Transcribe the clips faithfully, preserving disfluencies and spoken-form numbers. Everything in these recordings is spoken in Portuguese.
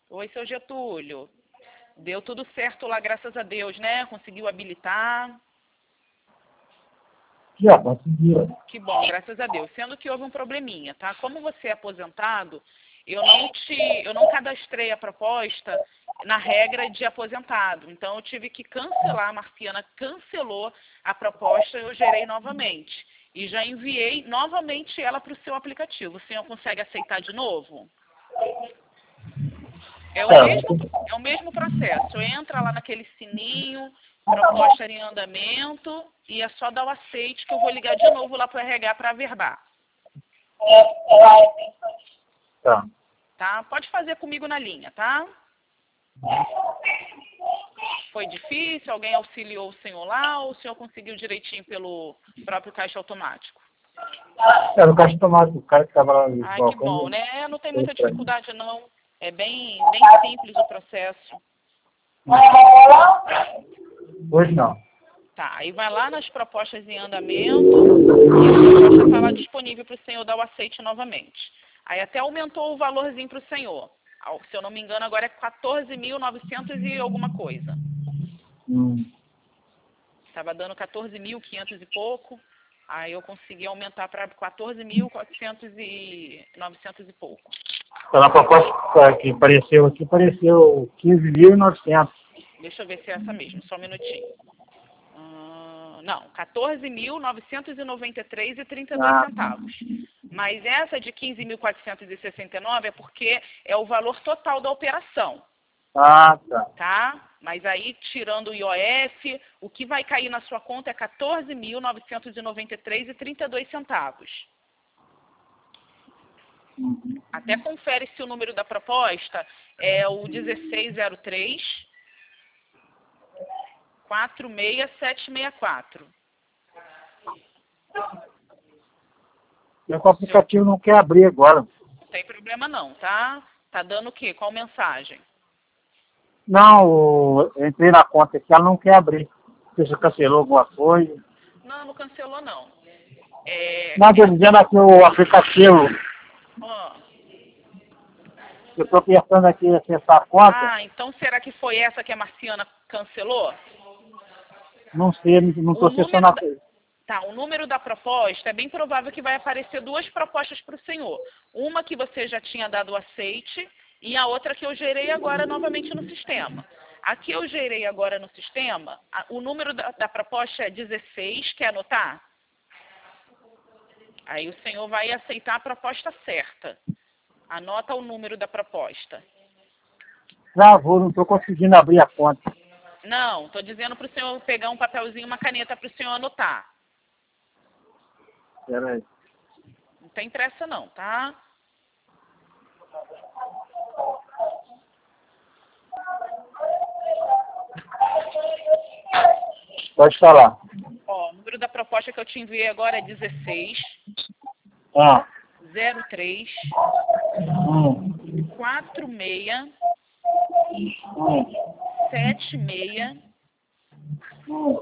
Oi, seu Getúlio. Deu tudo certo lá, graças a Deus, né? Conseguiu habilitar. Já conseguiu. Que bom, graças a Deus. Sendo que houve um probleminha, tá? Como você é aposentado, eu não te, eu não cadastrei a proposta na regra de aposentado. Então eu tive que cancelar, a Marciana cancelou a proposta e eu gerei novamente. E já enviei novamente ela para o seu aplicativo. O senhor consegue aceitar de novo? É o, É, mesmo, é o mesmo processo. Entra lá naquele sininho, proposta em andamento, e é só dar o aceite que eu vou ligar de novo lá para o R H para averbar. tá. Tá? Pode fazer comigo na linha, tá? Foi difícil? Alguém auxiliou o senhor lá ou o senhor conseguiu direitinho pelo próprio caixa automático? Era o caixa automático, o cara que estava lá no Ai, que balcão. bom, né? Não tem muita dificuldade, não. É bem, bem simples o processo. Hoje não. Tá, aí vai lá nas propostas em andamento e a proposta está lá disponível para o senhor dar o aceite novamente. Aí até aumentou o valorzinho para o senhor. Se eu não me engano, agora é quatorze mil e novecentos e alguma coisa. Hum. Estava dando quatorze mil e quinhentos e pouco. Aí eu consegui aumentar para quatorze mil e quatrocentos e novecentos e pouco. Então, na proposta que apareceu aqui, apareceu quinze mil e novecentos. Deixa eu ver se é essa mesmo, só um minutinho. Hum, não, quatorze mil novecentos e noventa e três reais e trinta e dois centavos. Mas essa de quinze mil quatrocentos e sessenta e nove é porque é o valor total da operação. Ah, tá. Tá? Mas aí, tirando o I O F, o que vai cair na sua conta é quatorze mil novecentos e noventa e três reais e trinta e dois centavos. Até confere se o número da proposta é o dezesseis zero três, quatro seis sete seis quatro. Meu aplicativo não quer abrir agora. Não tem problema não, tá? Tá dando o quê? Qual mensagem? Não, o- eu entrei na conta aqui, ela não quer abrir. Você cancelou alguma coisa? Não, não cancelou não. É... Não, estou dizendo aqui o aplicativo. ó. Eu estou pensando aqui em acessar a conta. Ah, então será que foi essa que a Marciana cancelou? Não sei, não O estou acessando número a da... coisa. Tá, o número da proposta, é bem provável que vai aparecer duas propostas para o senhor. Uma que você já tinha dado o aceite e a outra que eu gerei agora novamente no sistema. A que eu gerei agora no sistema, a, o número da, da proposta é dezesseis, quer anotar? Aí o senhor vai aceitar a proposta certa. Anota o número da proposta. Travou, não estou conseguindo abrir a conta. Não, estou dizendo para o senhor pegar um papelzinho, uma caneta para o senhor anotar. Espera aí. Não tem pressa não, tá? Pode falar. Ó, o número da proposta que eu te enviei agora é dezesseis Ah. zero três Hum. quatro seis Hum. sete seis Hum.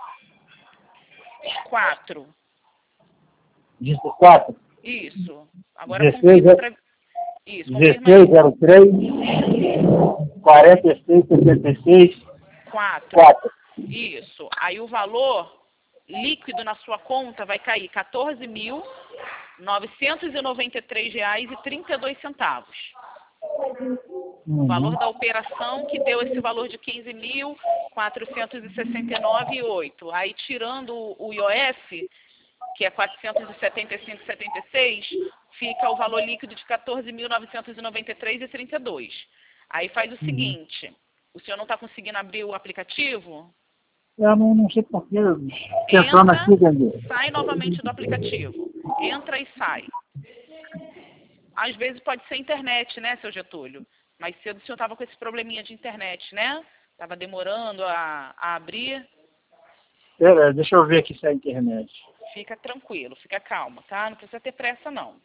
quatro. dezesseis. Isso. Agora dezesseis, confirma pra... Isso, confirma dezesseis aí. zero três quarenta e seis setenta e seis quatro. quatro. Isso. Aí o valor líquido na sua conta vai cair quatorze mil novecentos e noventa e três reais e trinta e dois centavos. Uhum. O valor da operação que deu esse valor de quinze mil quatrocentos e sessenta e nove reais e oito. Aí tirando o I O F, que é quatrocentos e setenta e cinco reais e setenta e seis, fica o valor líquido de quatorze mil novecentos e noventa e três reais e trinta e dois. Aí faz o seguinte, o senhor não está conseguindo abrir o aplicativo? Eu não, não sei porquê. Pensando Entra, aqui, entendeu? sai novamente do aplicativo. Entra e sai. Às vezes pode ser internet, né, seu Getúlio? Mais cedo o senhor estava com esse probleminha de internet, né? Estava demorando a, a abrir. Pera, deixa eu ver aqui se é a internet. Fica tranquilo, fica calmo, tá? Não precisa ter pressa, não.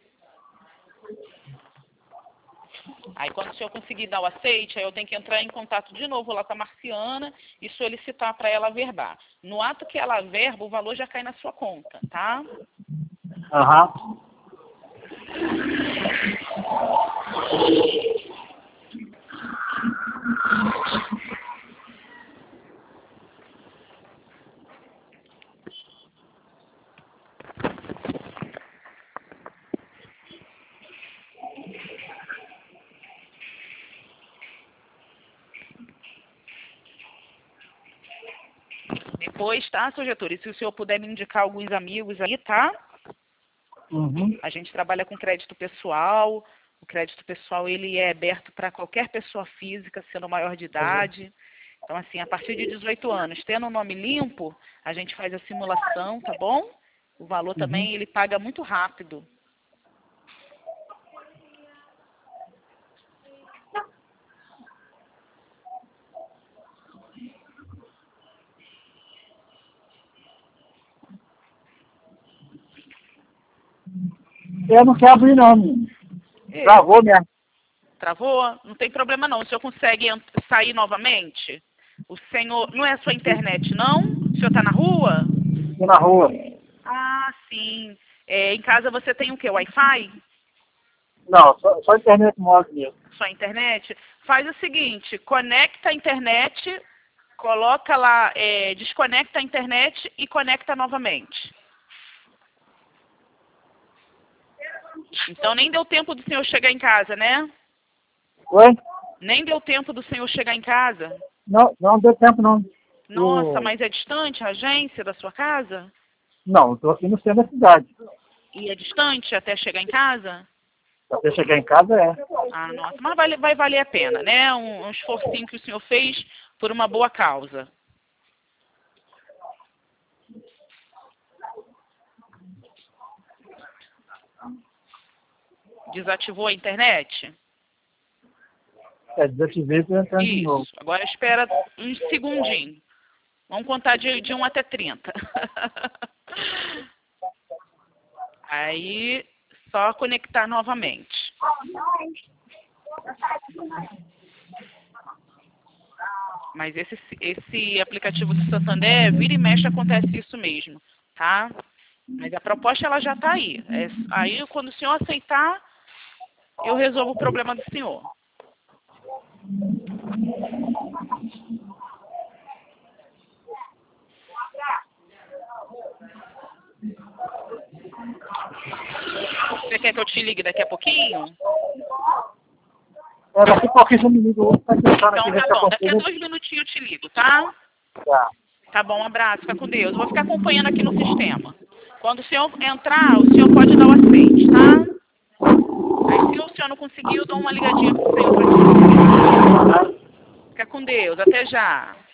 Aí quando o senhor conseguir dar o aceite, aí eu tenho que entrar em contato de novo lá com a Marciana e solicitar para ela averbar. No ato que ela averba, o valor já cai na sua conta, tá? Aham. Depois, tá, seu Getúlio? Se o senhor puder me indicar alguns amigos aí, tá? Uhum. A gente trabalha com crédito pessoal. O crédito pessoal, ele é aberto para qualquer pessoa física, sendo maior de idade. Então, assim, a partir de dezoito anos, tendo o nome limpo, a gente faz a simulação, tá bom? O valor também, Uhum. ele paga muito rápido. Eu não quero abrir não, menino. É, Travou mesmo. travou? Não tem problema não. O senhor consegue ent- sair novamente? O senhor, não é a sua internet, não? O senhor está na rua? Tô na rua. Ah, sim. É, em casa você tem o quê? Wi-Fi? Não, só, só internet móvel mesmo. Sua internet? Faz o seguinte, conecta a internet, coloca lá, é, desconecta a internet e conecta novamente. Então nem deu tempo do senhor chegar em casa, né? Oi? Nem deu tempo do senhor chegar em casa? Não, não deu tempo não. Nossa, Eu- mas é distante a agência da sua casa? Não, estou aqui no centro da cidade. E é distante até chegar em casa? Até chegar em casa é. Ah, nossa, mas vai, vai valer a pena, né? Um, um esforcinho que o senhor fez por uma boa causa. Desativou a internet? É, desativei e entrar de novo. Isso. Agora espera um segundinho. Vamos contar de, de um até trinta. Aí, só conectar novamente. Mas esse, esse aplicativo do Santander, vira e mexe, acontece isso mesmo, tá? Mas a proposta, ela já está aí. É, aí, quando o senhor aceitar, eu resolvo o problema do senhor. Você quer que eu te ligue daqui a pouquinho? É, daqui a pouquinho eu me ligo. Vou estar tentando Então aqui ver tá se eu bom. Daqui a consigo. dois minutinhos eu te ligo, tá? Tá. Tá bom, um abraço. Fica com Deus. Eu vou ficar acompanhando aqui no sistema. Quando o senhor entrar, o senhor pode dar o aceite, tá? Aí, se o senhor não conseguir, eu dou uma ligadinha pro senhor pra te. Fica com Deus. Até já.